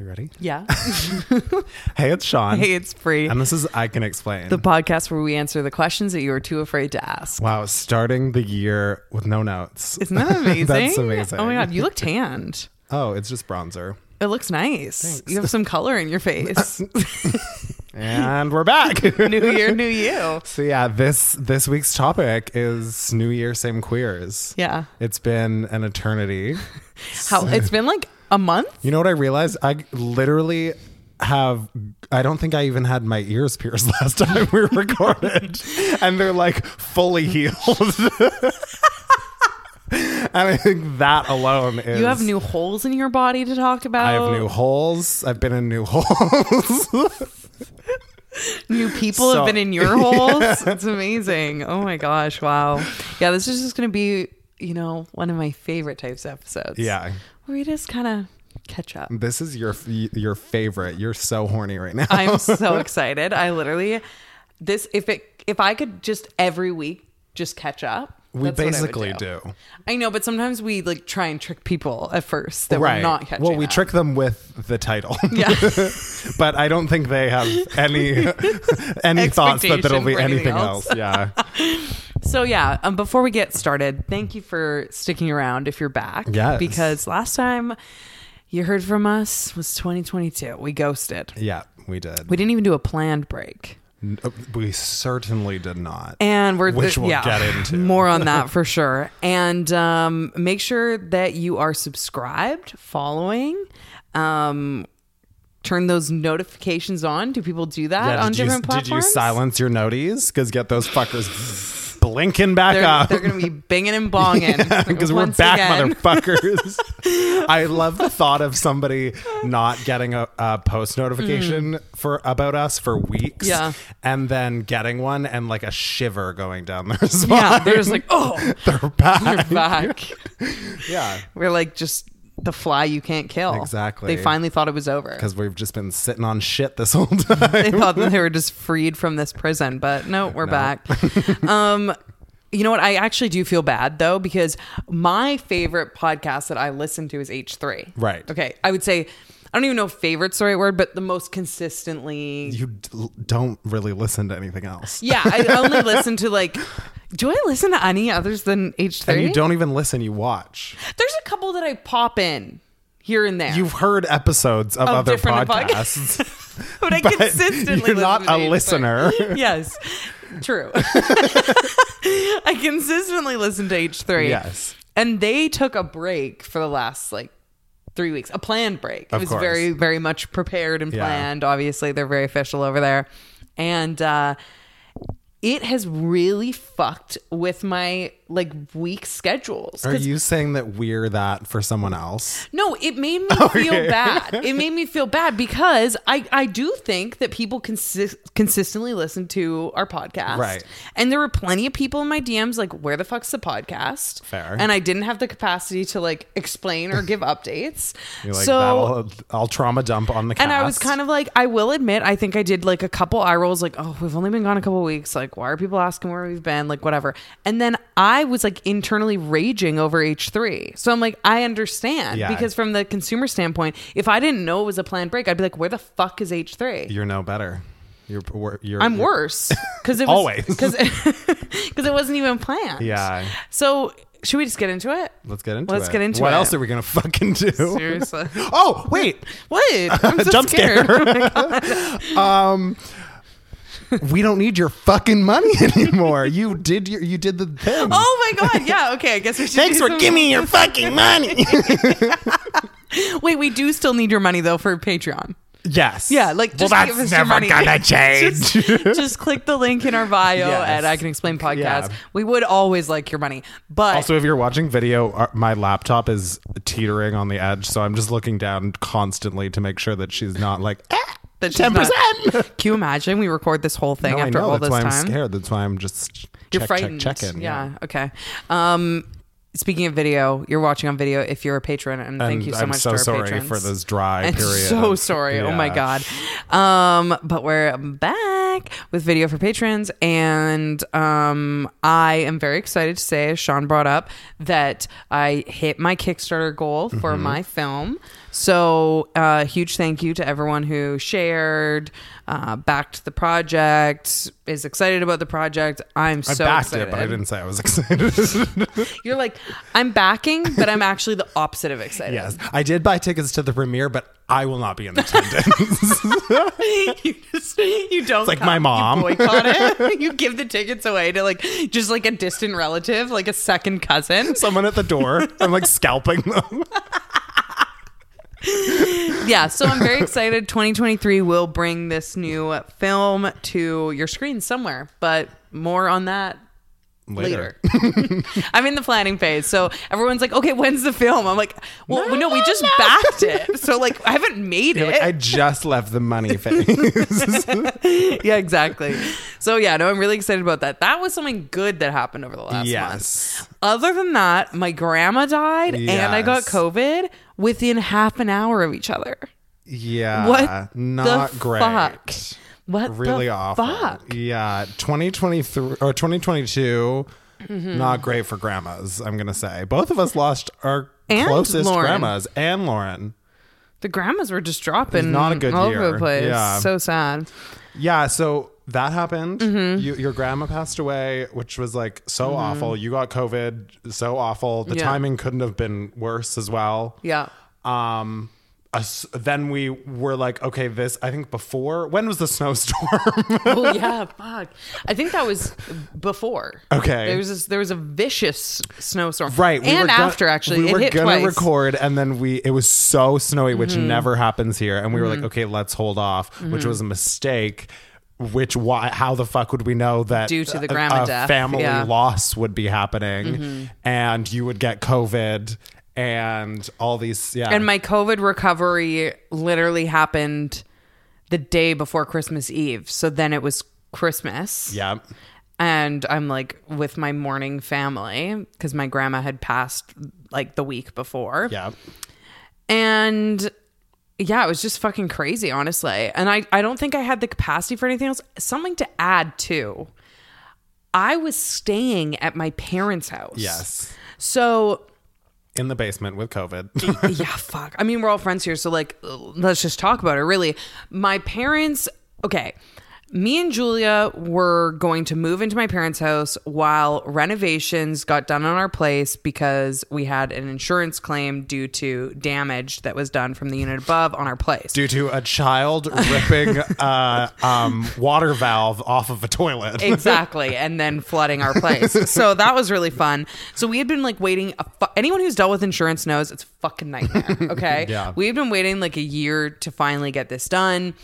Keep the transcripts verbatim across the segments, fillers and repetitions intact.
You ready? Yeah. Hey, it's Sean. Hey, it's Bree. And this is I Can Explain. The podcast where we answer the questions that you are too afraid to ask. Wow, starting the year with no notes. Isn't that amazing? That's amazing. Oh my God, you look tanned. Oh, it's just bronzer. It looks nice. Thanks. You have some color in your face. And we're back. New year, new you. So yeah, this this week's topic is New Year, same queers. Yeah. It's been an eternity. How it's been like a month? You know what I realized? I literally have, I don't think I even had my ears pierced last time we recorded. And they're like fully healed. And I think that alone is... You have new holes in your body to talk about. I have new holes. I've been in new holes. New people So- have been in your holes. It's amazing. Oh my gosh. Wow. Yeah, this is just going to be, you know, one of my favorite types of episodes. Yeah. Where we just kind of catch up. This is your your favorite. You're so horny right now. I'm so excited. I literally, this, if it, if I could just every week just catch up. We that's what I would basically do. do. I know, but sometimes we like try and trick people at first that Right. we're not catching Well, we up. trick them with the title. Yeah. But I don't think they have any any thoughts that there'll be Expectation for anything anything else. else. Yeah. So yeah, um, before we get started, thank you for sticking around if you're back. Yes. Because last time you heard from us was twenty twenty-two. We ghosted. Yeah, we did. We didn't even do a planned break. N- We certainly did not. And we're Which we'll yeah, get into. more on that for sure. And um, make sure that you are subscribed, following, um, turn those notifications on. Do people do that Yeah, on did you, different did platforms? you silence your noties? Because get those fuckers blinking back They're, up. they're going to be binging and bonging. Because we're once back, again. motherfuckers. I love the thought of somebody not getting a, a post notification for about us for weeks, Yeah. and then getting one and like a shiver going down their spine. Yeah, they're just like, oh, they're back. they're back. Yeah, We're like just the fly you can't kill. Exactly. They finally thought it was over. because we've just been sitting on shit this whole time. They thought that they were just freed from this prison, but no, we're No. back. Um, you know what? I actually do feel bad though, because my favorite podcast that I listen to is H three. Right. Okay. I would say, I don't even know if favorite's the right word, but the most consistently. You d- don't really listen to anything else. Yeah. I only listen to like, do I listen to any others than H three? And you don't even listen, you watch. There's a couple that I pop in here and there. You've heard episodes of, Of other different podcasts. but I but consistently you're listen not to a H three. listener. Yes, true. I consistently listen to H three. Yes. And they took a break for the last like three weeks, a planned break. It Of was course. very, very much prepared and Yeah. planned. Obviously, they're very official over there. And uh, it has really fucked with my like week schedules. Are 'Cause- you saying that we're that for someone else? No, it made me Okay. feel bad. It made me feel bad because I, I do think that people consi- consistently listen to our podcast. Right. And there were plenty of people in my D Ms like, where the fuck's the podcast? Fair. And I didn't have the capacity to like explain or give updates. You're like, so, that'll, I'll trauma dump on the cast. and I was kind of like, I will admit, I think I did like a couple eye rolls, like, oh, we've only been gone a couple weeks. Like, why are people asking where we've been? Like, whatever. And then I was like internally raging over H three. So I'm like, I understand. Yeah. Because from the consumer standpoint, if I didn't know it was a planned break, I'd be like, where the fuck is H three? You're no better. You're, wor- you're I'm you're- worse. Because it was, Always. Because it wasn't even planned. Yeah. So should we just get into it? Let's get into Let's it. get into what it. else are we going to fucking do? Seriously. Oh, wait. What? I'm so Jump scared. scare. um, we don't need your fucking money anymore. You did your, you did the thing. Oh my God. Yeah. Okay. I guess we should Thanks do for some- giving me your fucking money. Wait, we do still need your money though for Patreon. Yes. Yeah, like well, just that's give us your never money. gonna change. just, just click the link in our bio Yes. at I Can Explain Podcast. Yeah. We would always like your money, but Also, if you're watching video, uh, my laptop is teetering on the edge, so I'm just looking down constantly to make sure that she's not like "Ah, that she's ten not- percent. Can you imagine we record this whole thing No, I after know. all That's this why time? I'm scared. That's why I'm just You're check, frightened. check, check in. Yeah. Okay. Um, speaking of video, you're watching on video if you're a patron, and, And thank you so I'm much so to our sorry patrons. for this dry And period. so of- sorry. Oh my yeah. God. Um, but we're back with video for patrons. And um, I am very excited to say, as Sean brought up, that I hit my Kickstarter goal for Mm-hmm. my film. So uh, huge thank you to everyone who shared, uh, backed the project, is excited about the project. I'm I so backed excited. it, but I didn't say I was excited. You're like, I'm backing, but I'm actually the opposite of excited. Yes, I did buy tickets to the premiere, but I will not be in attendance. you just you don't It's like come. my mom. You boycott it. You give the tickets away to like just like a distant relative, like a second cousin. Someone at the door. I'm like scalping them. Yeah, so I'm very excited. twenty twenty-three will bring this new film to your screen somewhere, but more on that later. Later. I'm in the planning phase, so everyone's like, "Okay, when's the film?" I'm like, "Well, no, no we just backed it, so like I haven't made You're it." like, I just left the money phase. Yeah, exactly. So yeah, no, I'm really excited about that. That was something good that happened over the last Yes. month. Other than that, my grandma died and I got Yes. COVID within half an hour of each other. Yeah. What Not the great. fuck? What Really the awful. fuck? Yeah. twenty twenty-three or twenty twenty-two, not great for grandmas, I'm going to say. Both of us lost our And closest Lauren. grandmas and Lauren. The grandmas were just dropping Not a good all year. over the place. Yeah. So sad. Yeah, so that happened. Mm-hmm. You, your grandma passed away, which was like so awful. You got COVID, so awful. The Yeah. timing couldn't have been worse as well. Yeah. Um, us, then we were like, okay, this, I think before, when was the snowstorm? Oh yeah, fuck. I think that was before. Okay. There was this, there was a vicious snowstorm. Right. we and were gonna- after actually, we it were hit gonna twice. Mm-hmm. record, and then we it was so snowy, which never happens here, and we were like, okay, let's hold off, which was a mistake. Which why? How the fuck would we know that Due to the a- grandma a death, family yeah. loss would be happening, Mm-hmm. and you would get COVID and all these? Yeah, And my COVID recovery literally happened the day before Christmas Eve. So then it was Christmas. yeah, And I'm like with my mourning family because my grandma had passed like the week before. yeah. And yeah, it was just fucking crazy, honestly. And I, I don't think I had the capacity for anything else. Something to add too. I was staying at my parents' house. Yes. So In the basement with COVID. yeah, fuck. I mean, we're all friends here, so like, let's just talk about it. Really, my parents. Okay, me and Julia were going to move into my parents' house while renovations got done on our place because we had an insurance claim due to damage that was done from the unit above on our place. Due to a child ripping uh, um, water valve off of a toilet. Exactly, and then flooding our place. So that was really fun. So we had been like waiting. A fu- Anyone who's dealt with insurance knows it's a fucking nightmare. Okay, Yeah. we had been waiting like a year to finally get this done.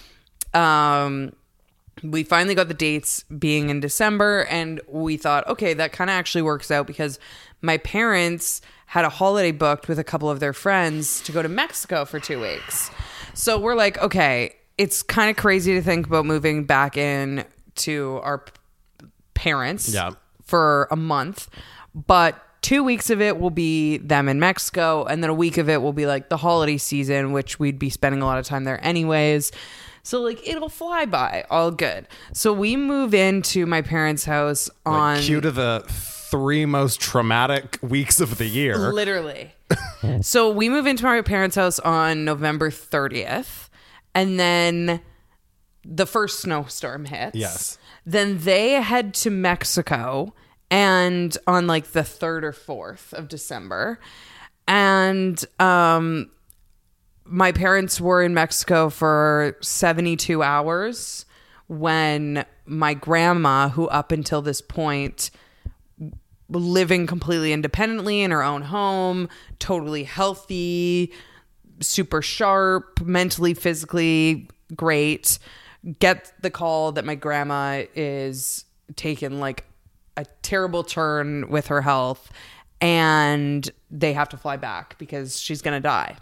Um, we finally got the dates being in December, and we thought, okay, that kind of actually works out because my parents had a holiday booked with a couple of their friends to go to Mexico for two weeks. So we're like, okay, it's kind of crazy to think about moving back in to our p- parents Yeah. for a month, but two weeks of it will be them in Mexico, and then a week of it will be like the holiday season, which we'd be spending a lot of time there anyways. So like it'll fly by, all good. So we move into my parents' house on Like, cue to the three most traumatic weeks of the year. literally. So we move into my parents' house on November thirtieth, and then the first snowstorm hits. Yes. Then they head to Mexico, and on like the third or fourth of December, and um. my parents were in Mexico for seventy-two hours when my grandma, who up until this point living completely independently in her own home, totally healthy, super sharp, mentally, physically great, get the call that my grandma is taking like a terrible turn with her health and they have to fly back because she's going to die.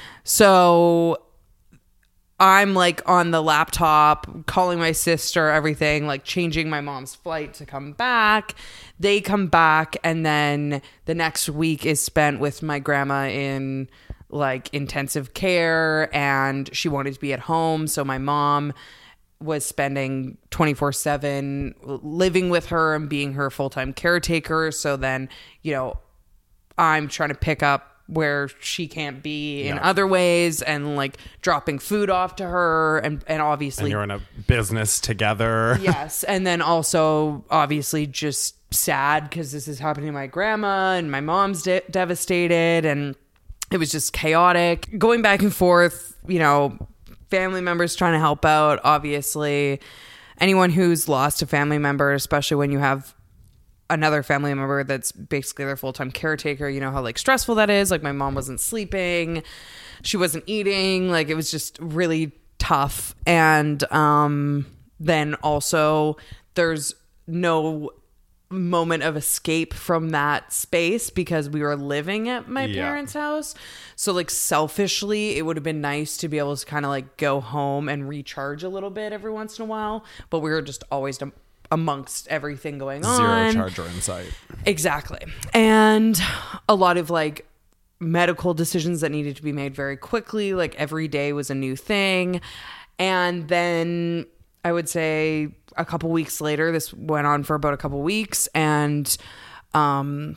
So I'm like on the laptop calling my sister, everything, like changing my mom's flight to come back. They come back, and then the next week is spent with my grandma in like intensive care, and she wanted to be at home. So my mom was spending twenty-four seven living with her and being her full-time caretaker. So then, you know, I'm trying to pick up where she can't be in Yeah. other ways, and like dropping food off to her, and and obviously And you're in a business together. yes, and then also obviously just sad because this is happening to my grandma, and my mom's de- devastated, and it was just chaotic, going back and forth, you know, family members trying to help out, obviously. Anyone who's lost a family member, especially when you have another family member that's basically their full-time caretaker, you know how like stressful that is. Like my mom wasn't sleeping, she wasn't eating, like it was just really tough. And um then also there's no moment of escape from that space because we were living at my Yeah. parents' house. So like selfishly, it would have been nice to be able to kind of like go home and recharge a little bit every once in a while, but we were just always am- amongst everything going on. Zero charger in sight. Exactly. And a lot of like medical decisions that needed to be made very quickly. Like every day was a new thing. And then I would say a couple weeks later, this went on for about a couple weeks, and um,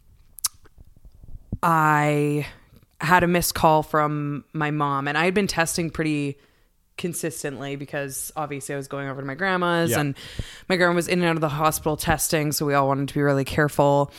I had a missed call from my mom, and I had been testing pretty consistently because obviously I was going over to my grandma's, Yeah. and my grandma was in and out of the hospital testing, so we all wanted to be really careful.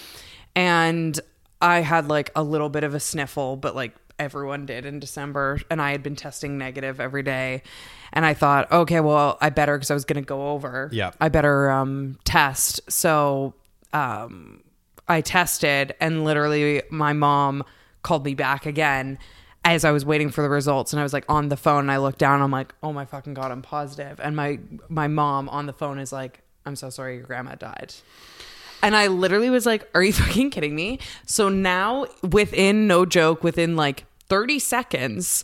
And I had like a little bit of a sniffle, but like everyone did in December, and I had been testing negative every day. And I thought, okay, well, I better, because I was going to go over. Yeah. I better um, test. So um, I tested, and literally my mom called me back again as I was waiting for the results. And I was like on the phone, and I looked down, and I'm like, oh my fucking God, I'm positive. And my, my mom on the phone is like, I'm so sorry, your grandma died. And I literally was like, are you fucking kidding me? So now within, no joke, within like thirty seconds,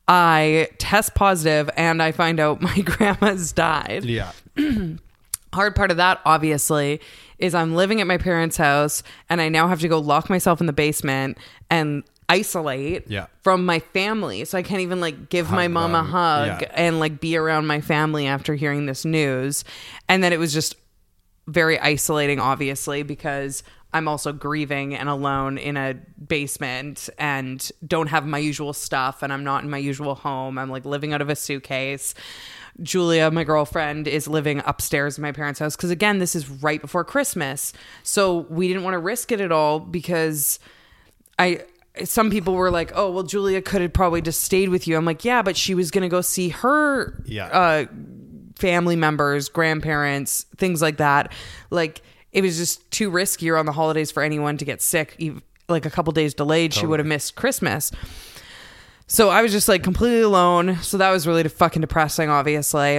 I test positive and I find out my grandma's died. Yeah. Hard part of that, obviously, is I'm living at my parents' house, and I now have to go lock myself in the basement and isolate Yeah. from my family. So I can't even like give my Hug mom a them. hug Yeah. and like be around my family after hearing this news. And then it was just very isolating, obviously, because I'm also grieving and alone in a basement and don't have my usual stuff, and I'm not in my usual home. I'm like living out of a suitcase. Julia, my girlfriend, is living upstairs in my parents' house because, again, this is right before Christmas. So we didn't want to risk it at all because I... some people were like, oh, well, Julia could have probably just stayed with you. I'm like, yeah, but she was going to go see her Yeah. uh, family members, grandparents, things like that. Like, it was just too riskier on the holidays for anyone to get sick. Ev- Like a couple days delayed, she would have missed Christmas. So I was just like completely alone. So that was really fucking depressing, obviously.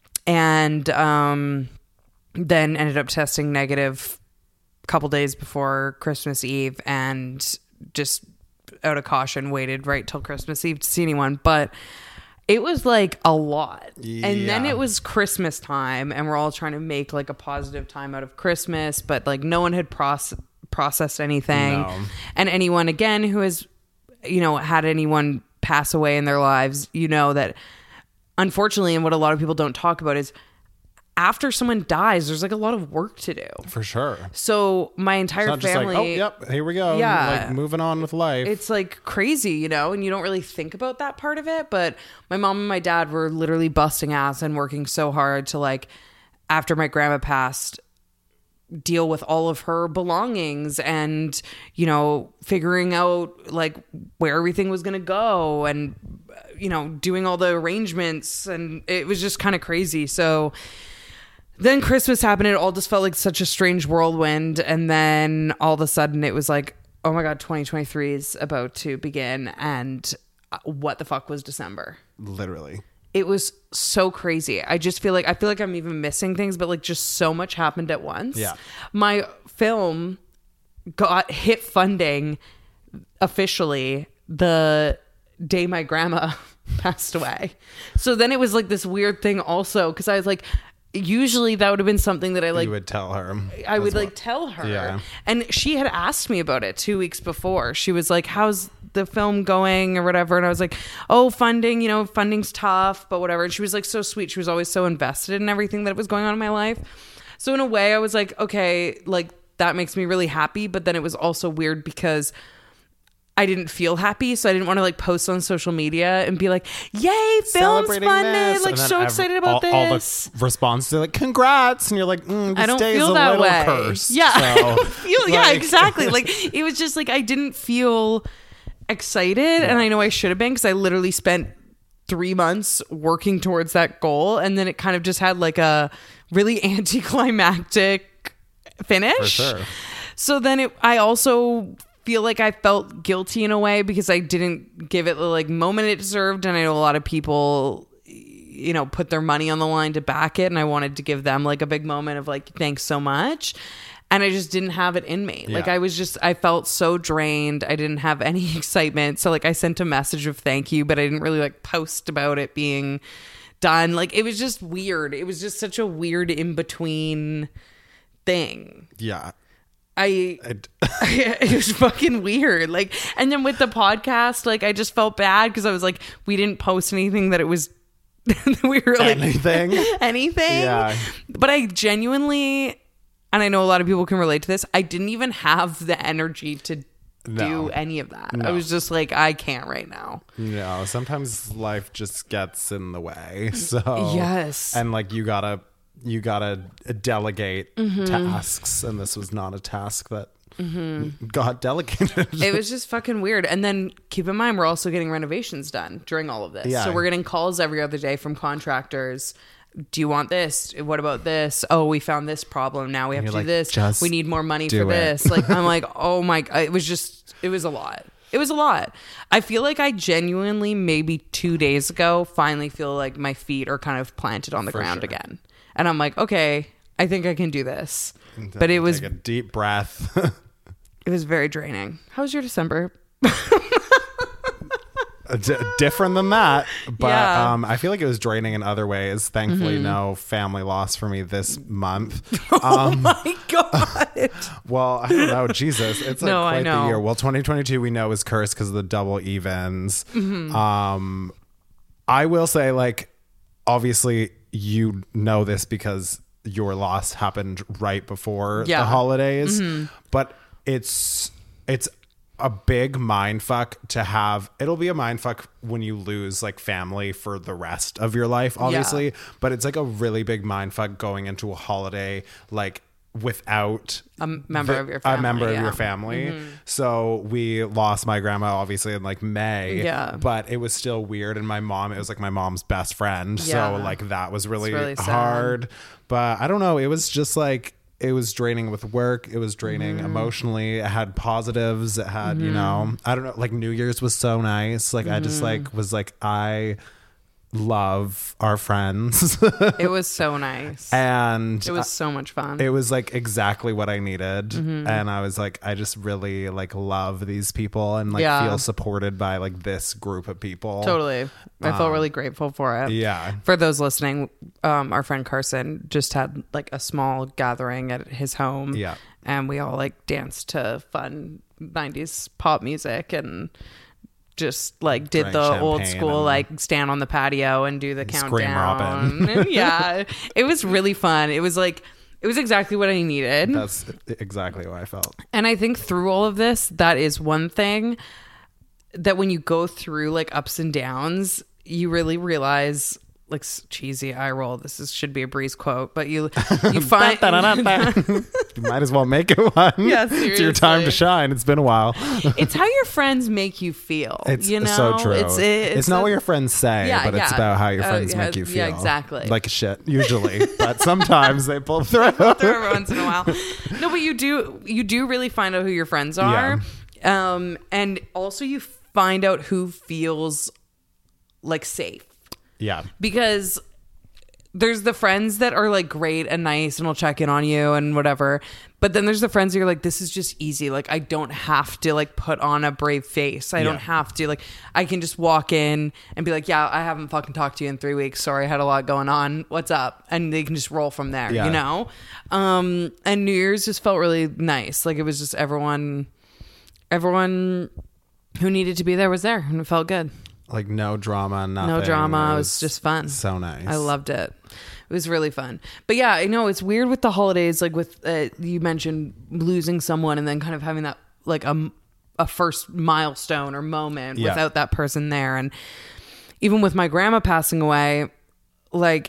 And um, then ended up testing negative a couple days before Christmas Eve, and just out of caution waited right till Christmas Eve to see anyone. But it was like a lot. And then Yeah. it was Christmas time, and we're all trying to make like a positive time out of Christmas, but like no one had proce- processed anything. No. And anyone, again, who has, you know, had anyone pass away in their lives, you know that unfortunately, and what a lot of people don't talk about is after someone dies, there's like a lot of work to do. For sure. So my entire Not just family, like, oh, yep, here we go. Yeah. Like moving on with life. it's like crazy, you know, and you don't really think about that part of it. But my mom and my dad were literally busting ass and working so hard to, like, after my grandma passed, deal with all of her belongings and, you know, figuring out like where everything was going to go and, you know, doing all the arrangements. And it was just kind of crazy. So then Christmas happened. It all just felt like such a strange whirlwind. And then all of a sudden it was like, oh my God, twenty twenty-three is about to begin. And what the fuck was December? Literally. It was so crazy. I just feel like, I feel like I'm even missing things, but like just so much happened at once. Yeah. My film got hit funding officially the day my grandma passed away. So then it was like this weird thing also, because I was like, usually that would have been something that I like You would tell her. I would That's like what- tell her. Yeah. And she had asked me about it two weeks before. She was like, how's the film going or whatever? And I was like, oh, funding, you know, funding's tough, but whatever. And she was like so sweet. She was always so invested in everything that was going on in my life. So in a way I was like, okay, like that makes me really happy. But then it was also weird because I didn't feel happy, so I didn't want to like post on social media and be like, "Yay, film's Celebrating funded! this. Like And then so ev- excited about all, all this." the responses are like, "Congrats!" And you're like, mm, "This I don't day is feel a that little way. cursed." Yeah, So, I don't feel. Yeah, like- exactly. Like it was just like I didn't feel excited, and I know I should have been because I literally spent three months working towards that goal, and then it kind of just had like a really anticlimactic finish. For sure. So then it, I also feel like I felt guilty in a way because I didn't give it the like moment it deserved, and I know a lot of people, you know, put their money on the line to back it, and I wanted to give them like a big moment of like thanks so much, and I just didn't have it in me. Yeah. Like I was just I felt so drained. I didn't have any excitement. So like I sent a message of thank you, but I didn't really like post about it being done. Like it was just weird. It was just such a weird in between thing. Yeah. I, It- it was fucking weird. Like, and then with the podcast, like, I just felt bad because I was like, we didn't post anything that it was, we were like, Anything? anything. Yeah. But I genuinely, and I know a lot of people can relate to this, I didn't even have the energy to No. do any of that. No. I was just like, I can't right now. No, sometimes life just gets in the way. So Yes. and like you gotta you gotta delegate Mm-hmm. tasks, and this was not a task that got delegated. It was just fucking weird. And then keep in mind, we're also getting renovations done during all of this. Yeah. So we're getting calls every other day from contractors. Do you want this? What about this? Oh, we found this problem. Now we have to you're do like, this. "Just We need more money do for it." this. Like, I'm like, oh my, it was just, it was a lot. It was a lot. I feel like I genuinely, maybe two days ago, finally feel like my feet are kind of planted on the For ground sure. again. And I'm like, okay, I think I can do this. But it was, Take a deep breath. it was very draining. How was your December? D- different than that, but Yeah. Mm-hmm. um I feel like it was draining in other ways. Thankfully, no family loss for me this month. Um My God. well, I don't know. Jesus, it's like No, I quite the know. year. Well, twenty twenty-two we know is cursed because of the double evens. Mm-hmm. Um I will say, like, obviously you know this because your loss happened right before Yeah. the holidays, but it's it's a big mind fuck to have. It'll be a mind fuck when you lose like family for the rest of your life, obviously, but it's like a really big mind fuck going into a holiday like without A member the- of your family. a member yeah. of your family. So we lost my grandma obviously in like May, Yeah. but it was still weird. And my mom, it was like my mom's best friend. Yeah. So like that was really, really sad. hard. But I don't know. It was just like, it was draining with work. It was draining Mm-hmm. emotionally. It had positives. It had, you know, I don't know, like New Year's was so nice. Like I just like was like, I love our friends. It was so nice. and It was so much fun. it was like exactly what I needed. Mm-hmm. And I was like, I just really like love these people and like Yeah. feel supported by like this group of people. Totally. I felt really grateful for it. Yeah. For those listening, um, our friend Carson just had like a small gathering at his home. Yeah. And we all like danced to fun nineties pop music and just like did Drank the old champagne school and- like stand on the patio and do the Scream countdown. Robin. Yeah. It was really fun. It was like it was exactly what I needed. That's exactly how I felt. And I think through all of this, that is one thing that when you go through like ups and downs, you really realize, like, s- cheesy eye roll. This is should be a Breeze quote, but you you find You might as well make it one. Yeah, It's your time to seriously. shine. It's been a while. it's how your friends make you feel. It's you know? so true. It's, It's, it's not a- what your friends say, Yeah, but it's yeah. about how your Uh, friends yeah, make you feel. yeah, exactly. Like shit, usually. But sometimes they pull through. through every once in a while. No, but you do you do really find out who your friends are. Um, and also you find out who feels like safe. Yeah. Because there's the friends that are like great and nice and will check in on you and whatever. But then there's the friends that you're like, this is just easy. Like, I don't have to like put on a brave face. I Yeah. don't have to. Like, I can just walk in and be like, yeah, I haven't fucking talked to you in three weeks. Sorry, I had a lot going on. What's up? And they can just roll from there, Yeah. you know? Um, and New Year's just felt really nice. Like, it was just everyone, everyone who needed to be there was there and it felt good. Like no drama, nothing. No drama. It was just fun. So nice. I loved it. It was really fun. But yeah, I know it's weird with the holidays. Like with uh, you mentioned losing someone and then kind of having that like um a first milestone or moment Yeah. without that person there. And even with my grandma passing away, like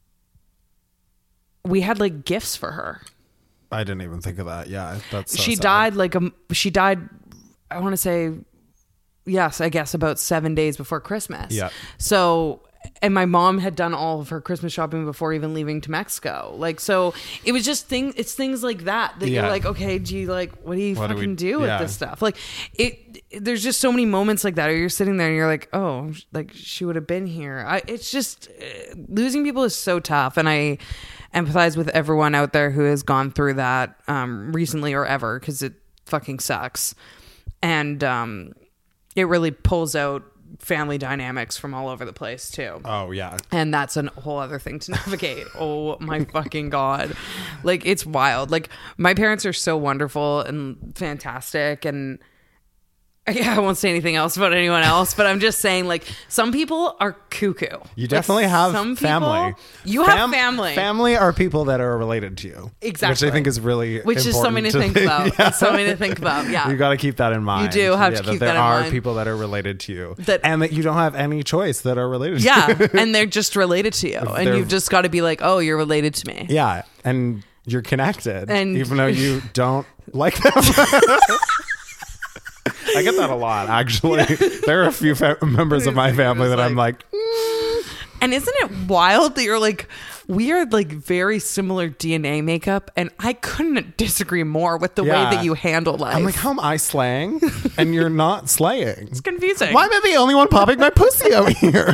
we had like gifts for her. I didn't even think of that. Yeah, that's so she sad. died like a she died I want to say yes I guess about seven days before Christmas. Yeah. So, and my mom had done all of her Christmas shopping before even leaving to Mexico. Like, so it was just thing it's things like that that Yeah. you're like, okay, do you like what do you What do fucking we- do, with yeah. this stuff? Like it there's just so many moments like that where you're sitting there and you're like, oh, like she would have been here. I it's just uh, losing people is so tough, and I empathize with everyone out there who has gone through that um, recently or ever, because it fucking sucks. And um, it really pulls out family dynamics from all over the place too. Oh yeah. And that's a whole other thing to navigate. Oh my fucking God. Like, it's wild. Like, my parents are so wonderful and fantastic, and yeah, I won't say anything else about anyone else, but I'm just saying, like, some people are cuckoo. You Like, definitely have some people- family. You Fam- have family. Family are people that are related to you. Exactly. Which I think is really Which is important something to think about. It's something to think about. Yeah. You got to keep that in mind. do have to that keep there that in are mind. people that are related to you. That- and that you don't have any choice that are related to Yeah. you. And they're just related to you. And They're- you've just got to be like, oh, you're related to me. Yeah. And you're connected. And- even though you don't like them. I get that a lot, actually. There are a few fa- members of my family that I'm like, And isn't it wild that you're like, we are like very similar D N A makeup, and I couldn't disagree more with the Yeah. way that you handle life. I'm like, how am I slaying? And you're not slaying. it's confusing. Why am I the only one popping my pussy out here?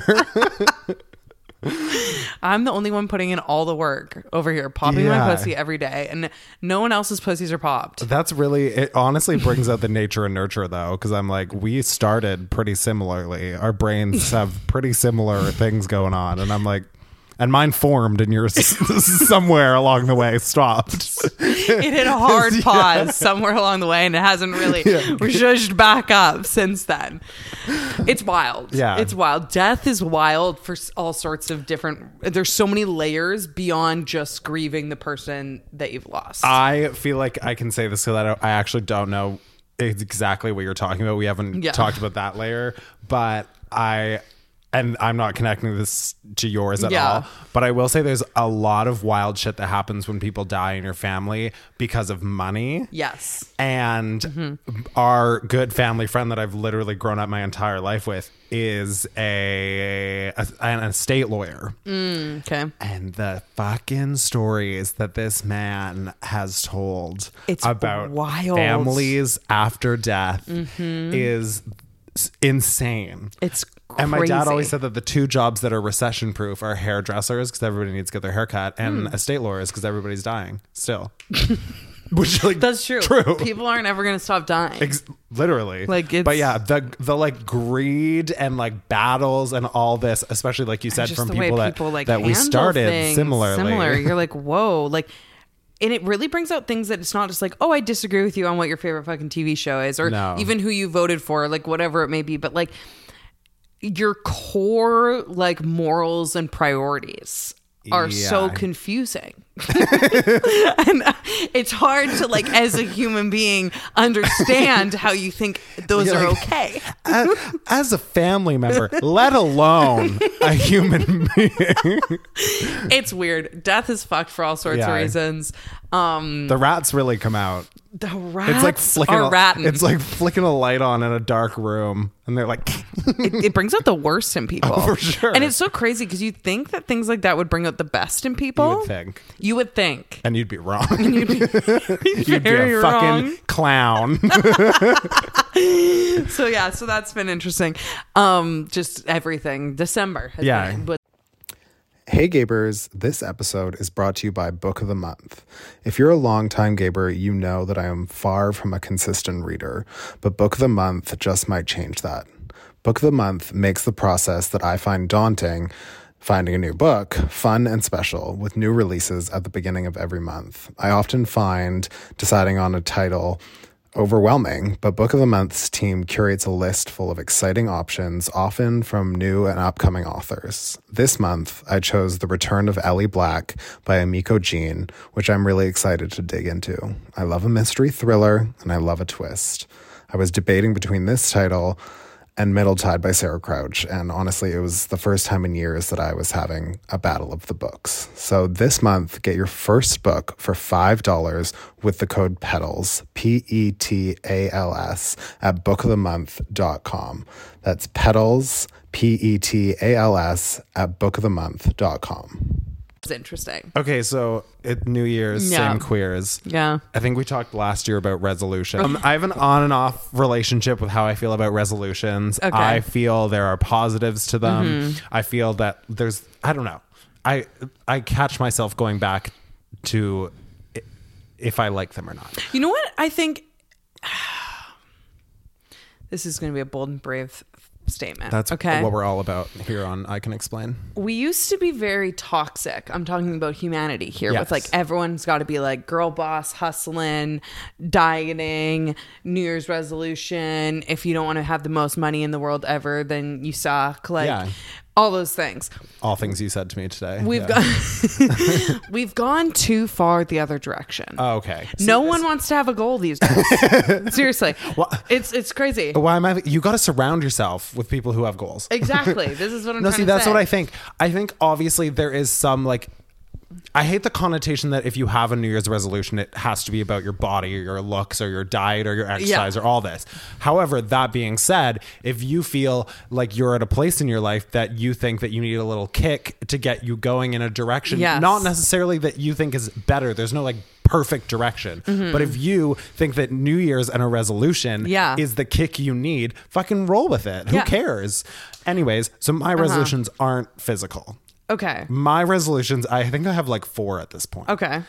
I'm the only one putting in all the work over here, popping Yeah. my pussy every day, and no one else's pussies are popped. That's really, it honestly brings out the nature and nurture though, because I'm like, we started pretty similarly. Our brains have pretty similar things going on. And I'm like, and mine formed and yours somewhere along the way stopped. It hit a hard pause somewhere along the way, and it hasn't really Yeah. zhuzhed back up since then. It's wild. Yeah. It's wild. Death is wild for s- all sorts of different, there's so many layers beyond just grieving the person that you've lost. I feel like I can say this because I, don't- I actually don't know exactly what you're talking about. We haven't Yeah. talked about that layer, but I, and I'm not connecting this to yours at Yeah. all, but I will say there's a lot of wild shit that happens when people die in your family because of money. yes. And Mm-hmm. our good family friend that I've literally grown up my entire life with is a, a an estate lawyer. Okay. And the fucking stories that this man has told It's about wild. families after death is s- insane. It's crazy. And my dad always said that the two jobs that are recession proof are hairdressers because everybody needs to get their hair cut, and estate lawyers because everybody's dying still. Which like That's true. True. People aren't ever going to stop dying. Ex- literally. Like, it's- but yeah, the the like greed and like battles and all this, especially like you said Just from the way people that people, like, that we handle started things similarly. Similar. You're like, whoa, like, and it really brings out things that it's not just like, oh, I disagree with you on what your favorite fucking T V show is, or No. even who you voted for, like whatever it may be, but like your core like morals and priorities are so Yeah. confusing. And uh, it's hard to like as a human being understand how you think those You're are like, okay. as, as a family member, let alone a human being. It's weird. Death is fucked for all sorts Yeah. of reasons. Um The rats really come out. the rats It's like flicking are a, ratting. It's like flicking a light on in a dark room, and they're like, it, it brings out the worst in people. Oh, for sure. And it's so crazy because you think that things like that would bring out the best in people. you would think, You would think. and you'd be wrong. You'd be, You'd be very a fucking wrong. clown. So yeah, so that's been interesting. Um, just everything. December. Has Yeah. been, but Hey Gabers, this episode is brought to you by Book of the Month. If you're a longtime Gaber, you know that I am far from a consistent reader, but Book of the Month just might change that. Book of the Month makes the process that I find daunting, finding a new book, fun and special, with new releases at the beginning of every month. I often find deciding on a title overwhelming, but Book of the Month's team curates a list full of exciting options, often from new and upcoming authors. This month, I chose The Return of Ellie Black by Amiko Jean, which I'm really excited to dig into. I love a mystery thriller, and I love a twist. I was debating between this title and Middle Tide by Sarah Crouch. And honestly, it was the first time in years that I was having a battle of the books. So this month, get your first book for five dollars with the code PETALS, P E T A L S, at book of the month dot com. That's PETALS, P E T A L S, at book of the month dot com. It's interesting. Okay, so it New Year's, Yeah. same queers. Yeah. I think we talked last year about resolution. Um, I have an on and off relationship with how I feel about resolutions. Okay. I feel there are positives to them. Mm-hmm. I feel that there's, I don't know. I I catch myself going back to i- if I like them or not. You know what? I think this is going to be a bold and brave statement. That's okay. what we're all about here on I Can Explain. We used to be very toxic. I'm talking about humanity here Yes. with like everyone's got to be like girl boss, hustling, dieting, New Year's resolution. If you don't want to have the most money in the world ever, then you suck. Like Yeah. all those things. All things you said to me today. We've Yeah. gone we've gone too far the other direction. Oh, okay. No one wants to have a goal these days. Seriously. Well- it's it's crazy. Why am I? You got to surround yourself with people who have goals. Exactly. This is what I'm No, trying see, to that's say. what I think. I think obviously there is some like, I hate the connotation that if you have a New Year's resolution, it has to be about your body or your looks or your diet or your exercise Yeah. or all this. However, that being said, if you feel like you're at a place in your life that you think that you need a little kick to get you going in a direction, Yes. not necessarily that you think is better. There's no like perfect direction. But if you think that New Year's and a resolution Mm-hmm. Yeah. is the kick you need, fucking roll with it. Who Yeah. cares? Anyways, so my resolutions aren't physical. Okay. My resolutions, I think I have like four at this point. Okay.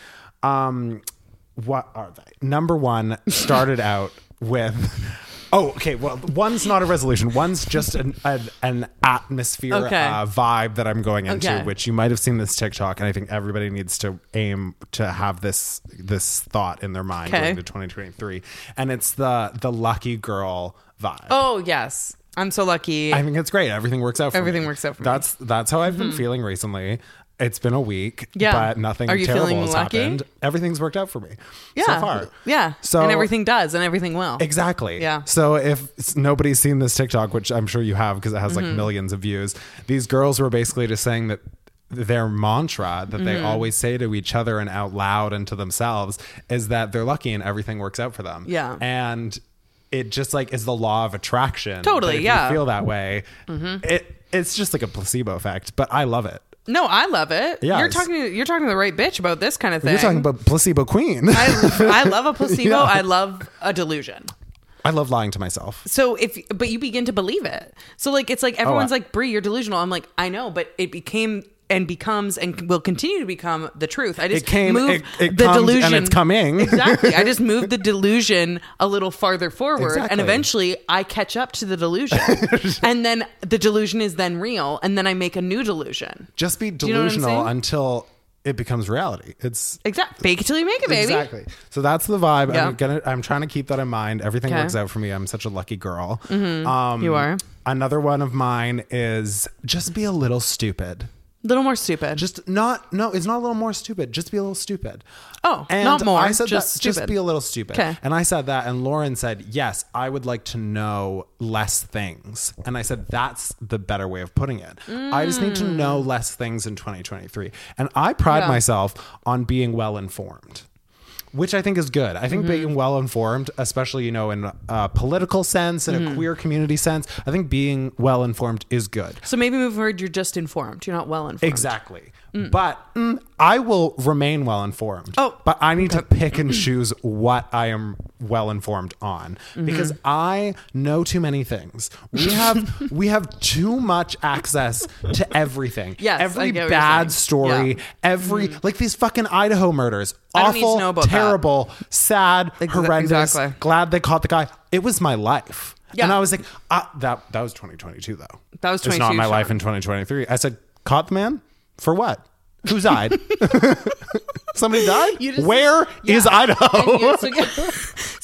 Um, what are they? Number one started out with. Oh, okay. Well, one's not a resolution. One's just an an, an atmosphere Okay. uh, vibe that I'm going into, Okay. which you might have seen this TikTok, and I think everybody needs to aim to have this this thought in their mind Okay. going to twenty twenty-three, and it's the the lucky girl vibe. Oh, yes. I'm so lucky. I think it's great. Everything works out for Everything me. works out for me. that's, That's how I've been feeling recently. It's been a week, Yeah. but nothing Are you terrible feeling has lucky? happened. Everything's worked out for me yeah. so far. Yeah. So- and everything does and everything will. Exactly. Yeah. So if s- nobody's seen this TikTok, which I'm sure you have because it has Mm-hmm. like millions of views, these girls were basically just saying that their mantra that they Mm-hmm. always say to each other and out loud and to themselves is that they're lucky and everything works out for them. Yeah. And it just like is the law of attraction. Totally, That if yeah. you feel that way. It it's just like a placebo effect, but I love it. No, I love it. Yes. You're talking to, you're talking to the right bitch about this kind of thing. You're talking about placebo queen. I, I love a placebo. Yeah. I love a delusion. I love lying to myself. So if, but you begin to believe it. So like, it's like, everyone's I- like, Brie, you're delusional. I'm like, I know, but it became and becomes and will continue to become the truth. I just It came- moved it- it the comes and delusion. it's coming. Exactly. I just moved the delusion a little farther forward, and Exactly. eventually I catch up to the delusion, and then the delusion is then real, and then I make a new delusion. Just be you know what I'm delusional saying? until it becomes reality. It's Exactly. Fake it till you make it, baby. exactly. So that's the vibe. Yeah. I'm gonna. I'm trying to keep that in mind. Everything Okay. works out for me. I'm such a lucky girl. Um, You are. Another one of mine is just be a little stupid. A little more stupid. Just not. No, it's not a little more stupid. Just be a little stupid. Oh, and not more, I said just that, just stupid. be a little stupid. Okay. And I said that, and Lauren said, yes, I would like to know less things. And I said, that's the better way of putting it. I just need to know less things in twenty twenty-three. And I pride Yeah. myself on being well informed, which I think is good. I think Mm-hmm. being well informed, especially, you know, in a political sense, in Mm-hmm. a queer community sense, I think being well informed is good. so maybe moving forward, you're just informed. You're not well informed. Exactly. But mm, I will remain well informed. Oh. But I need to pick and choose what I am well informed on Mm-hmm. because I know too many things. We have we have too much access to everything. Yes, I every get what you're bad saying. story, Yeah. Mm-hmm. every like these fucking Idaho murders. I don't need to Awful, know about that. terrible, sad, Exa- horrendous. exactly. Glad they caught the guy. It was my life. Yeah. And I was like, ah, that that was twenty twenty-two though. That was It's not twenty-two, my life Sean. in twenty twenty-three. I said, caught the man? For what? Who died? Somebody died? You just- Where Yeah. is Idaho? And you- so,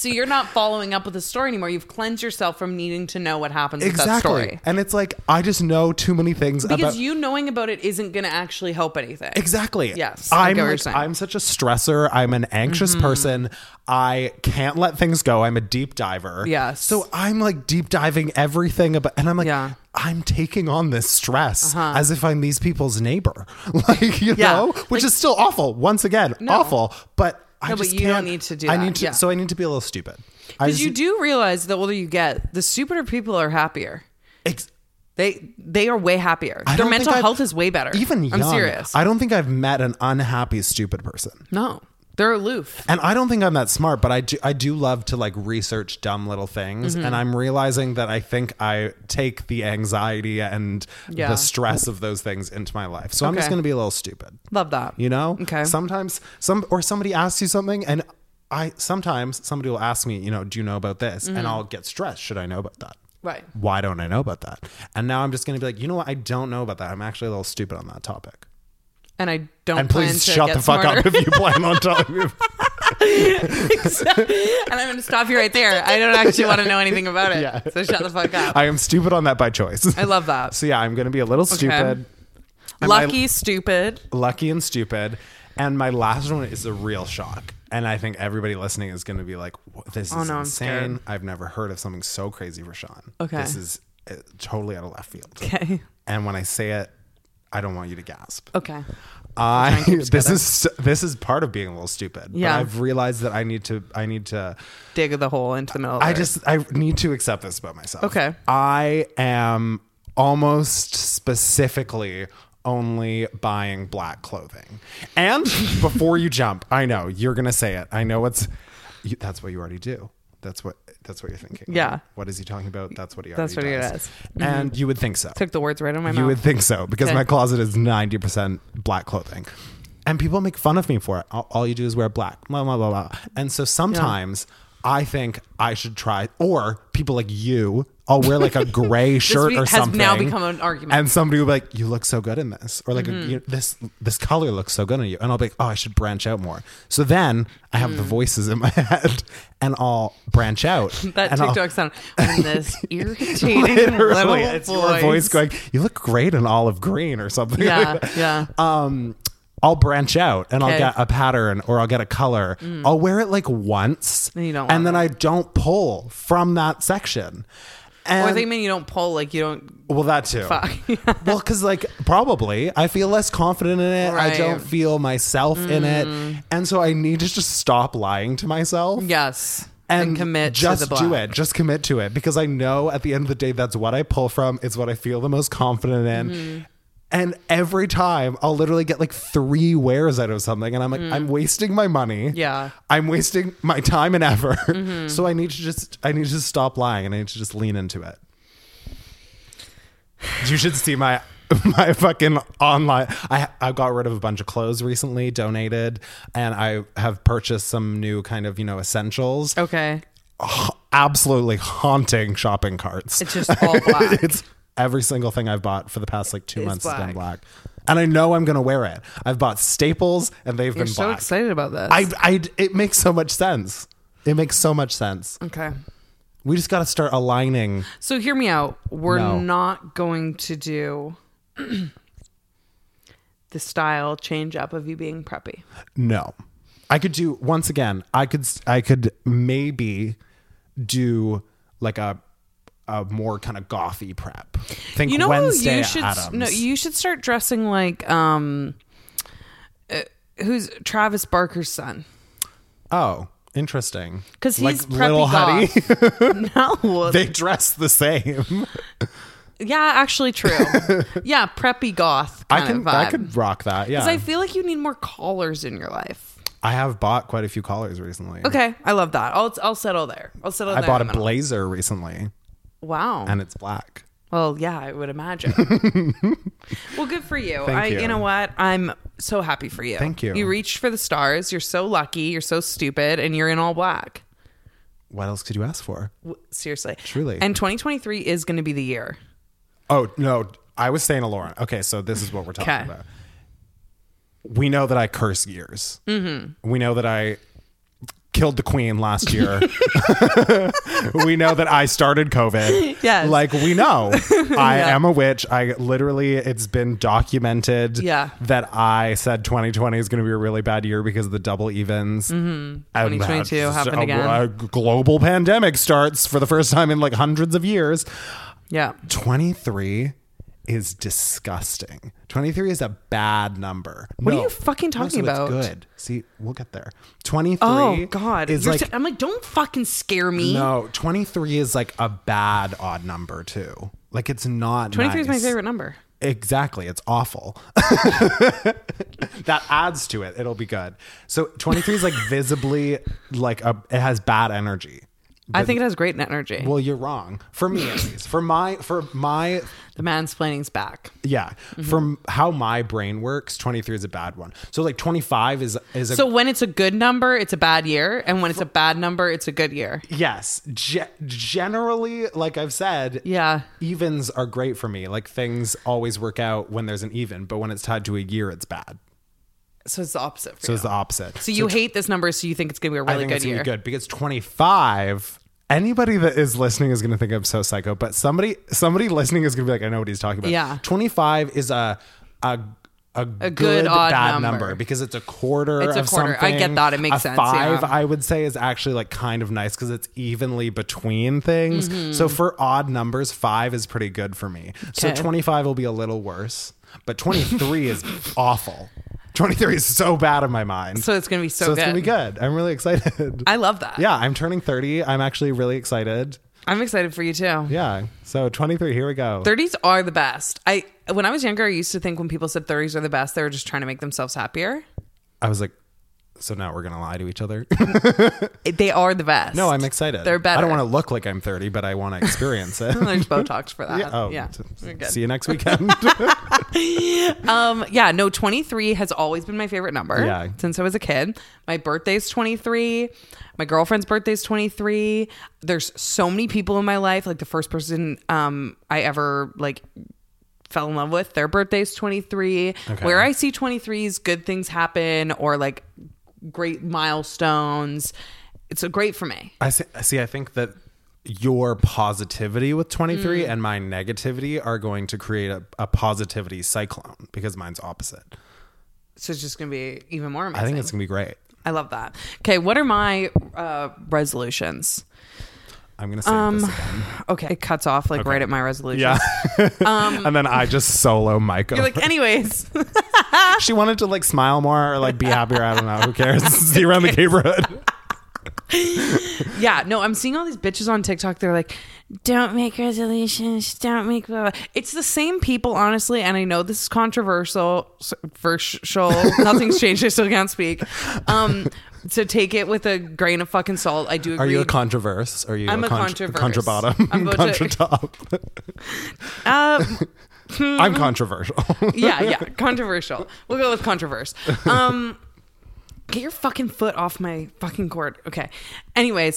So you're not following up with the story anymore. You've cleansed yourself from needing to know what happens Exactly. with that story. And it's like, I just know too many things Because about... you knowing about it isn't going to actually help anything. Exactly. Yes. I I'm get what you're like, saying. I'm such a stressor. I'm an anxious Mm-hmm. person. I can't let things go. I'm a deep diver. Yes. So I'm like deep diving everything about, and I'm like, Yeah. I'm taking on this stress Uh-huh. as if I'm these people's neighbor. Like, you Yeah. know, which Like- is still awful. Once again, No. awful. But I No, but just you don't can't- need to do I that. need to, Yeah. so I need to be a little stupid. I Because just- you do realize the older you get, the stupider people are happier. ex- They they are way happier. I Their don't think mental I've- health is way better. even young, I'm serious. I don't think I've met an unhappy, stupid person. no, they're aloof. And I don't think I'm that smart, but I do I do love to like research dumb little things. Mm-hmm. And I'm realizing that I think I take the anxiety and Yeah. the stress of those things into my life. So I'm just Okay. going to be a little stupid. Love that. You know? Okay. Sometimes some or somebody asks you something and I sometimes somebody will ask me, you know, do you know about this? Mm-hmm. And I'll get stressed. Should I know about that? Right. Why don't I know about that? And now I'm just going to be like, you know what? I don't know about that. I'm actually a little stupid on that topic. And I don't And plan please to shut get the fuck smarter. up if you plan on telling me. And I'm going to stop you right there. I don't actually want to know anything about it. Yeah. So shut the fuck up. I am stupid on that by choice. I love that. So yeah, I'm going to be a little stupid. And my- Lucky, stupid. lucky and stupid. And my last one is a real shock. And I think everybody listening is going to be like, "What- this is Oh, no, I'm insane. scared. I've never heard of something so crazy for Sean. Okay. This is uh, totally out of left field. Okay. And when I say it, I don't want you to gasp. Okay. I keep it this together. is this is part of being a little stupid. Yeah. But I've realized that I need to I need to Dig the hole into the middle of I the earth. just I need to accept this about myself. Okay. I am almost specifically only buying black clothing. And before you jump, I know you're going to say it. I know it's you, that's what you already do. That's what that's what you're thinking. Yeah. What is he talking about? That's what he That's already what he does. does. Mm-hmm. And you would think so. Took the words right out of my You mouth. would think so because Okay. my closet is ninety percent black clothing. And people make fun of me for it. All, all you do is wear black. Blah, blah, blah, blah. And so sometimes I think I should try, or people like you, I'll wear like a gray shirt be- or has something. now become an argument. And somebody will be like, you look so good in this. Or like, Mm-hmm. you this this color looks so good on you. And I'll be like, oh, I should branch out more. So then I have the Mm. voices in my head and I'll branch out. that and I'll- TikTok sound. When this irritating Literally, little it's voice. your voice going, you look great in olive green or something. Yeah, like that. yeah. Um, I'll branch out and I'll Okay. get a pattern or I'll get a color. I'll wear it like once, Then you don't and want then it. I don't pull from that section. And, Or they mean you don't pull, like you don't. well, that too. Fuck. Well, because like probably I feel less confident in it. I Right. don't feel myself in it, and so I need to just stop lying to myself. Yes. And, And commit just to the do black. it. Just commit to it because I know at the end of the day that's what I pull from. It's what I feel the most confident in. Mm-hmm. And every time I'll literally get like three wears out of something, and I'm like, I'm wasting my money. Mm. Yeah. Mm-hmm. I'm wasting my time and effort. So I need to just I need to just stop lying and I need to just lean into it. You should see my my fucking online. I I got rid of a bunch of clothes recently, donated, and I have purchased some new kind of, you know, essentials. Okay. Absolutely haunting shopping carts. It's just all black. It's every single thing I've bought for the past like two Is months has been black. black. And I know I'm going to wear it. I've bought staples and they've You're been so black. excited about this. I, I, it makes so much sense. It makes so much sense. okay. We just got to start aligning. So hear me out. We're No. not going to do the style change up of you being preppy. No, I could do once again. I could, I could maybe do like a, a more kind of gothy prep. Think You know Wednesday who you should Addams. no you should start dressing like um uh, who's Travis Barker's son. Oh, interesting. 'Cause like he's preppy Little Huddy. No. They dress the same. Yeah, actually true. Yeah, preppy goth kind I can of vibe. I could rock that. Yeah. Because I feel like you need more collars in your life. I have bought quite a few collars recently. Okay, I love that. I'll I'll settle there. I'll settle I there. bought a in the middle. blazer recently Wow. and it's black. Well, yeah, I would imagine. Well, good for you. Thank I you. you know what? I'm so happy for you. Thank you. You reached for the stars. You're so lucky. You're so stupid and you're in all black. What else could you ask for? W- Seriously. Truly. And twenty twenty-three is going to be the year. Oh, no. I was saying to Lauren. Okay, so this is what we're talking Okay. about. We know that I curse years. Mm-hmm. We know that I killed the queen last year. We know that I started COVID. Yes. Like, we know. I Yeah. am a witch. I literally, it's been documented Yeah. that I said twenty twenty is going to be a really bad year because of the double evens. Mm-hmm. twenty twenty-two happened a, again. A global pandemic starts for the first time in like hundreds of years. Yeah. twenty-three is disgusting. twenty-three is a bad number. What No. are you fucking talking No, so about? It's good. See, we'll get there. twenty-three Oh God. is You're like sa- I'm like, don't fucking scare me. no, twenty-three is like a bad odd number too. Like it's not twenty-three is nice. my favorite number. Exactly. It's awful. That adds to it. It'll be good. So twenty-three is like visibly like a, it has bad energy. I think it has great energy. Well, you're wrong. For me at least. For my for my The mansplaining's back. yeah. Mm-hmm. From how my brain works, twenty-three is a bad one. So like twenty-five is is a So when it's a good number, it's a bad year, and when it's a bad number, it's a good year. yes. Ge- generally, like I've said, Yeah. evens are great for me. Like things always work out when there's an even, but when it's tied to a year, it's bad. So it's the opposite for So you. it's the opposite. So you hate this number, so you think it's going to be a I really think good it's gonna year. be good because twenty-five. Anybody that is listening is going to think I'm so psycho, but somebody somebody listening is going to be like, I know what he's talking about. Yeah. twenty-five is a a a, good, good odd bad number. number. Because it's a quarter. It's a of quarter. I something. get that. It makes a sense, Five, yeah. I would say, is actually like kind of nice because it's evenly between things. Mm-hmm. So for odd numbers, five is pretty good for me. So Okay. twenty-five will be a little worse, but twenty-three is awful. twenty-three is so bad in my mind. So it's going to be so, So good. it's gonna be good. I'm really excited. I love that. Yeah, I'm turning thirty. I'm actually really excited. I'm excited for you too. Yeah. So twenty-three, here we go. thirties are the best. I when I was younger, I used to think when people said thirties are the best, they were just trying to make themselves happier. I was like, so now we're going to lie to each other? They are the best. No, I'm excited. They're better. I don't want to look like I'm thirty, but I want to experience it. There's Botox for that. Yeah. Oh, yeah. t- We're good. see you next weekend. Um, yeah, no, twenty-three has always been my favorite number Yeah. since I was a kid. My birthday's twenty-three. My girlfriend's birthday's twenty-three. There's so many people in my life. Like the first person um, I ever like fell in love with, their birthday's twenty-three. Okay. Where I see twenty-threes, good things happen or like great milestones. It's a great for me. I see, see, I think that your positivity with twenty-three and my negativity are going to create a, a positivity cyclone because mine's opposite. So it's just going to be even more amazing. I think it's going to be great. I love that. Okay, what are my uh, resolutions? I'm going to say Um, this again. Okay, it cuts off like Okay. right at my resolution. Yeah. And then I just solo mic You're over. like, anyways. She wanted to like smile more or like be happier. I don't know. Who cares? See you around the neighborhood. Yeah, no, I'm seeing all these bitches on TikTok. They're like, don't make resolutions, don't make blah, blah. It's the same people, honestly, and I know this is controversial. Controversial. Nothing's changed. I still can't speak. Um, so take it with a grain of fucking salt. I do agree. Are you a controverse? Are you I'm a, a contra- controverse. contra bottom? I'm about contra to- top. Um, I'm controversial. yeah, yeah, controversial. We'll go with controverse. Um, get your fucking foot off my fucking cord. Okay. Anyways.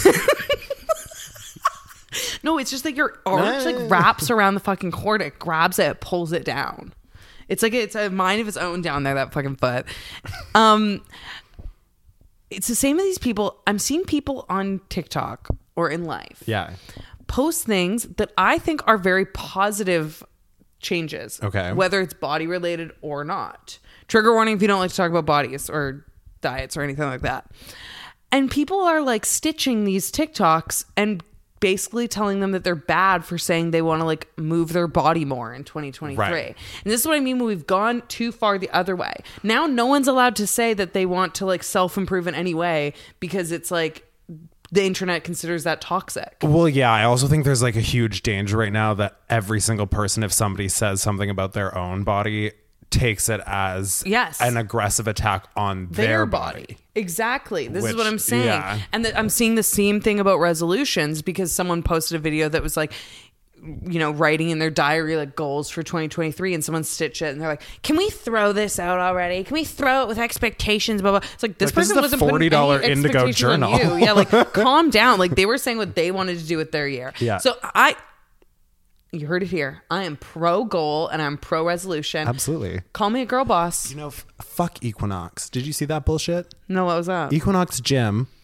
No, it's just that your arch like wraps around the fucking cord. It grabs it, it pulls it down. It's like it's a mind of its own down there, that fucking foot. Um, it's the same with these people. I'm seeing people on TikTok or in life Yeah. post things that I think are very positive changes. Okay. Whether it's body related or not. Trigger warning if you don't like to talk about bodies or diets or anything like that. And people are like stitching these TikToks and basically telling them that they're bad for saying they want to like move their body more in twenty twenty-three. Right. And this is what I mean when we've gone too far the other way. Now no one's allowed to say that they want to like self-improve in any way because it's like the internet considers that toxic. Well, yeah, I also think there's like a huge danger right now that every single person, if somebody says something about their own body, takes it as Yes. an aggressive attack on their, Their body. body. Exactly. This is Which- what I'm saying. yeah. And that I'm seeing the same thing about resolutions because someone posted a video that was like, you know, writing in their diary like goals for twenty twenty-three and someone stitched it and they're like, can we throw this out already? Can we throw it with expectations? Blah, blah. It's like this Like, this person is a wasn't putting forty dollars any Indigo expectations on journal. you. Yeah, like calm down. Like they were saying what they wanted to do with their year. Yeah. So I, you heard it here. I am pro goal and I'm pro resolution. Absolutely. Call me a girl boss. You know, f- fuck Equinox. Did you see that bullshit? No, what was that? Equinox Gym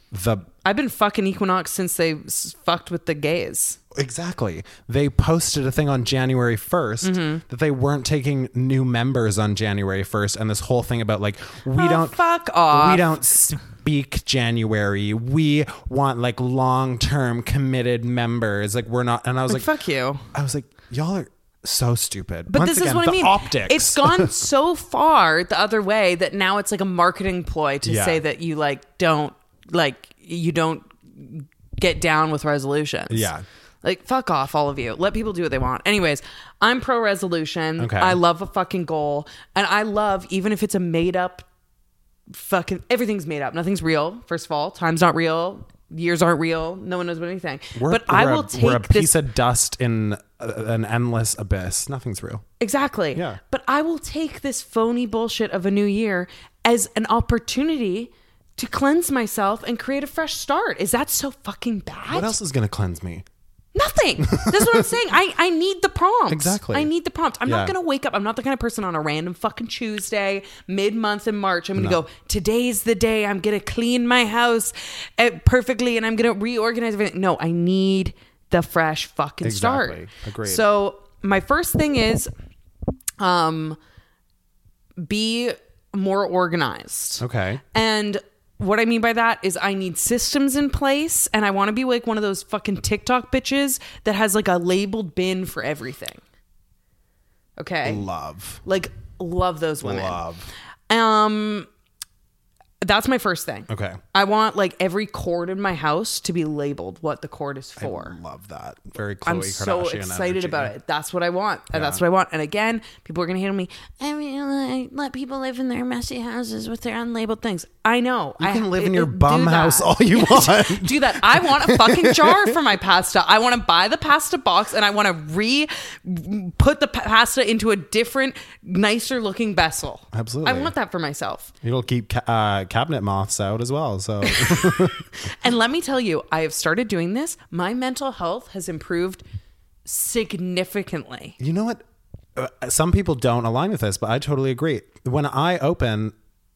the I've been fucking Equinox since they s- fucked with the gays. Exactly. They posted a thing on January first Mm-hmm. that they weren't taking new members on January first, and this whole thing about like we Oh, don't fuck off. we don't speak January. We want like long-term committed members. Like we're not. And I was like, Like, fuck you. I was like, y'all are so stupid. But Once this again, is what the I mean. optics. It's gone so far the other way that now it's like a marketing ploy to Yeah. say that you like don't like you don't get down with resolutions. Yeah. Like, fuck off, all of you. Let people do what they want. Anyways, I'm pro resolution. Okay. I love a fucking goal. And I love, even if it's a made up fucking, everything's made up. Nothing's real, first of all. Time's not real. Years aren't real. No one knows about anything. We're, but I we're will a, take we're a this. piece of dust in a, an endless abyss. Nothing's real. Exactly. Yeah. But I will take this phony bullshit of a new year as an opportunity to cleanse myself and create a fresh start. Is that so fucking bad? What else is going to cleanse me? Nothing. That's what I'm saying. I, I need the prompt. Exactly. I need the prompt. I'm Yeah. not going to wake up. I'm not the kind of person on a random fucking Tuesday, mid-month in March. I'm going to go, today's the day. I'm going to clean my house uh, perfectly and I'm going to reorganize everything. No, I need the fresh fucking Exactly. start. Agreed. So my first thing is um, be more organized. Okay. And what I mean by that is I need systems in place, and I want to be like one of those fucking TikTok bitches that has like a labeled bin for everything. Okay. Love. Like, love those women. Love. Um, that's my first thing. Okay. I want like every cord in my house to be labeled what the cord is for. Love that. Very Khloe I'm so Kardashian excited energy. about it. That's what I want. And that's what I want. And again, people are going to hate on me. I mean, I let people live in their messy houses with their unlabeled things. I know. You I can live it- in your it- bum do that. house all you want. Do that. I want a fucking jar for my pasta. I want to buy the pasta box and I want to re put the pa- pasta into a different, nicer looking vessel. Absolutely. I want that for myself. It'll keep ca- uh, cabinet moths out as well. So And let me tell you, I have started doing this. My mental health has improved significantly. you know what? Uh, some people don't align with this, but I totally agree. When I open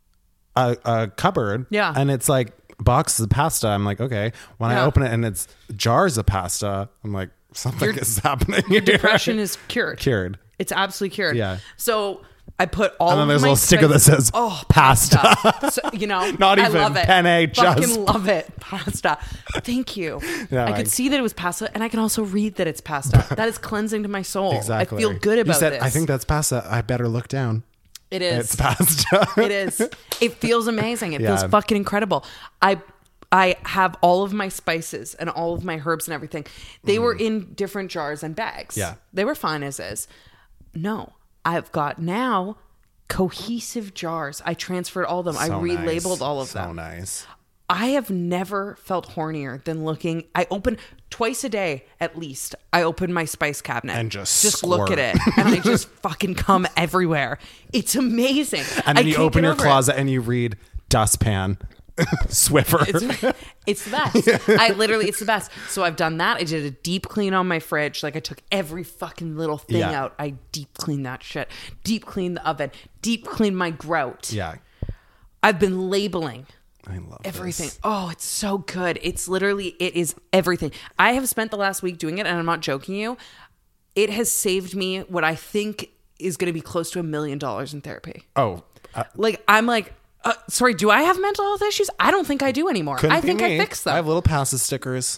a, a cupboard, Yeah. and it's like boxes of pasta, I'm like, okay. When I Yeah. open it and it's jars of pasta, I'm like, something Your- is happening. Your Depression is cured. cured. It's absolutely cured. Yeah. So I put all And then of there's a my little sticker that spices- says oh pasta. pasta. So, you know, Not I even love it. penne, Fucking just- love it. Pasta. Thank you. Yeah, I like- could see that it was pasta, and I can also read that it's pasta. That is cleansing to my soul. Exactly. I feel good about you said, this. I think that's pasta. I better look down. it is. It's pasta. It is. It feels amazing. It feels Yeah. fucking incredible. I I have all of my spices and all of my herbs and everything. They were in different jars and bags. Yeah. They were fine as is. No, I've got now cohesive jars. I transferred all of them. I So relabeled nice. all of so them. nice. I have never felt hornier than looking. I open twice a day at least. I open my spice cabinet And just just look squirt. at it, and I just fucking come everywhere. It's amazing. And then I you can't open get your over it. closet and you read dustpan, Swiffer. It's, it's the best. I literally, it's the best. So I've done that. I did a deep clean on my fridge. Like I took every fucking little thing Yeah. out. I deep cleaned that shit. Deep cleaned the oven. Deep cleaned my grout. yeah. I've been labeling I love everything. this. Oh, it's so good. It's literally, it is everything. I have spent the last week doing it, and I'm not joking you. It has saved me what I think is going to be close to a million dollars in therapy. Oh, uh, Like, I'm like, uh, sorry, do I have mental health issues? I don't think I do anymore. couldn't I be think me. I fixed them. I have little pasta stickers.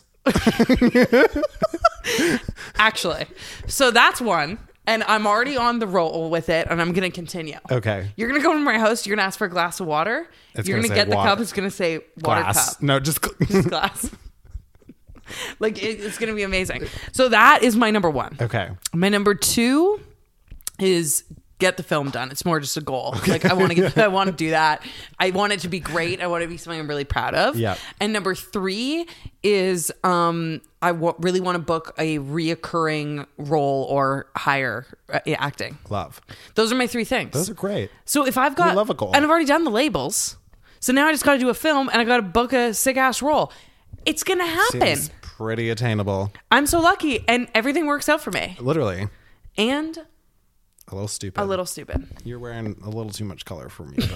Actually. So that's one. And I'm already on the roll with it, and I'm going to continue. Okay. You're going to go to my house. You're going to ask for a glass of water. It's you're gonna going to say get the water. cup. It's going to say water Glass. cup. No, just Just glass. Like, it, it's going to be amazing. So that is my number one. okay. My number two is get the film done. It's more just a goal. Like I want to get, I want to do that. I want it to be great. I want it to be something I'm really proud of. Yeah. And number three is um, I w- really want to book a reoccurring role or hire uh, acting. Love. Those are my three things. Those are great. So if I've got, love a goal. and I've already done the labels, so now I just got to do a film and I got to book a sick ass role. It's gonna happen. Seems pretty attainable. I'm so lucky, and everything works out for me. Literally. And A little stupid. A little stupid. You're wearing a little too much color for me.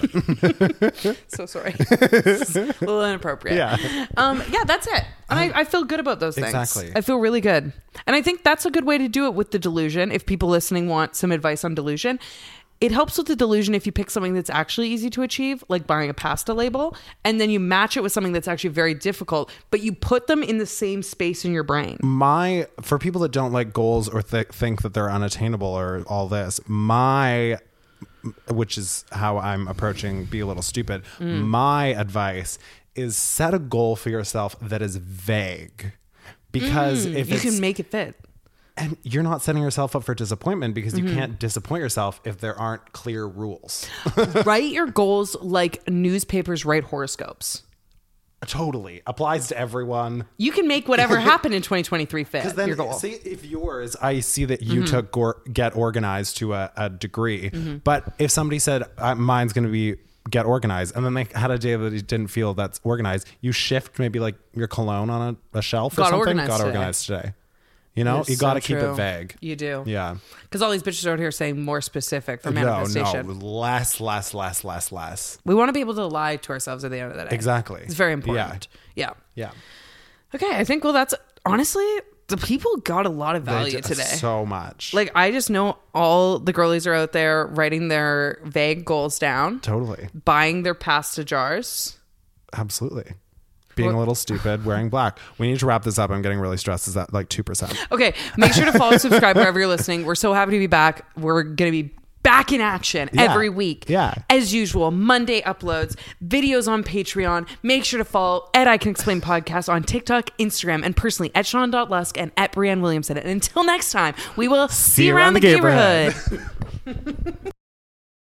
But. So sorry. It's a little inappropriate. Yeah. Um, yeah, that's it. And I, I feel good about those things. Exactly. I feel really good. And I think that's a good way to do it with the delusion. If people listening want some advice on delusion, it helps with the delusion if you pick something that's actually easy to achieve, like buying a pasta label, and then you match it with something that's actually very difficult, but you put them in the same space in your brain. My, for people that don't like goals or th- think that they're unattainable or all this, my, which is how I'm approaching Be a Little Stupid, mm. my advice is set a goal for yourself that is vague. Because mm, if you it's, can make it fit. And you're not setting yourself up for disappointment because you mm-hmm. can't disappoint yourself if there aren't clear rules. Write your goals like newspapers write horoscopes. Totally. Applies to everyone. You can make whatever happen in twenty twenty-three fit. Then, your goal. See, if yours, I see that you mm-hmm. took or, get organized to a, a degree. Mm-hmm. But if somebody said, uh, mine's going to be get organized, and then they had a day that you didn't feel that's organized, you shift maybe like your cologne on a, a shelf or got something. Organized got today. organized today. You know, you got to so keep true. it vague. You do. Yeah. Because all these bitches out here saying more specific for manifestation. No, no. Less, less, less, less, less. We want to be able to lie to ourselves at the end of the day. Exactly. It's very important. Yeah. Yeah. Yeah. Okay. I think, well, that's honestly, the people got a lot of value today. So much. Like, I just know all the girlies are out there writing their vague goals down. Totally. Buying their pasta jars. Absolutely. Being a little stupid, wearing black. We need to wrap this up. I'm getting really stressed. Is that like two percent? Okay. Make sure to follow, subscribe wherever you're listening. We're so happy to be back. We're going to be back in action yeah. every week. Yeah. As usual, Monday uploads, videos on Patreon. Make sure to follow at I Can Explain Podcast on TikTok, Instagram, and personally at Sean dot Lusk and at Brianne Williamson. And until next time, we will see, see you around, around the neighborhood.